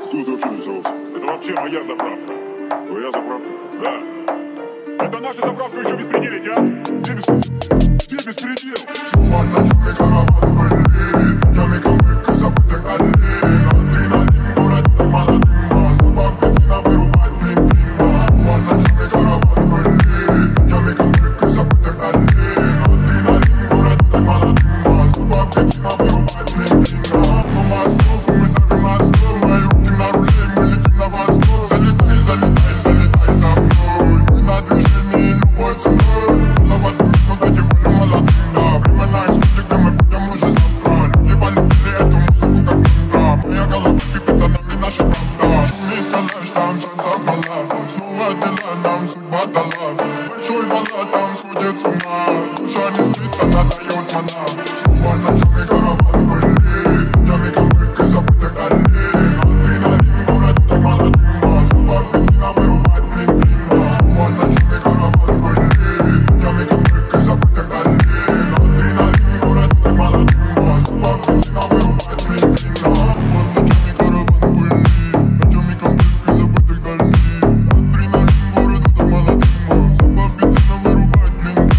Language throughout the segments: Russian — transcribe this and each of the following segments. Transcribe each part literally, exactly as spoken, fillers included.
Кто это вообще нарисовался? Это вообще моя заправка. Твоя заправка? Да. Это наша заправка еще беспределить, а? Где беспредел? Где беспредел? Снова ночами караван были, ночами конфликты забытых аллей. Адреналин, город, так мало дыма, запах бензина вырубать блин-блин. Снова ночами караван были, ночами конфликты забытых аллей. Адреналин, город, так мало дыма, запах бензина вырубать блин-блин. По мостов, мы давим мостов, мои руки на руле, мы летим на восток. Залетай, залетай, залетай за мной, мы на движении любой ценой. Голова думает, но дайте волю молодым, да. Времена истории, где мы будем уже завтра. Люди полюбили эту музыку как мудро. Моя голова кипит, за нами наша правда. Шумит калаш, там шансов мало. Снова дела нам судьба дала. Большой баллад там сходит с ума. Душа не спит, она дает мана. Снова ночами караван были, ночами конфликты забытых аллей. Адреналин, город, так мало дыма, запах бензина вырубать блин-блин. Снова ночами караван были, ночами конфликты забытых аллей. Адреналин, город, так мало дыма, запах бензина вырубать блин-блин. Ночами караван были, ночами конфликты забытых аллей. Адреналин, город, так мало дыма, запах бензина вырубать блин-блин.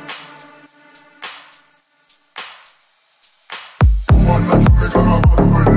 Снова ночами караван были.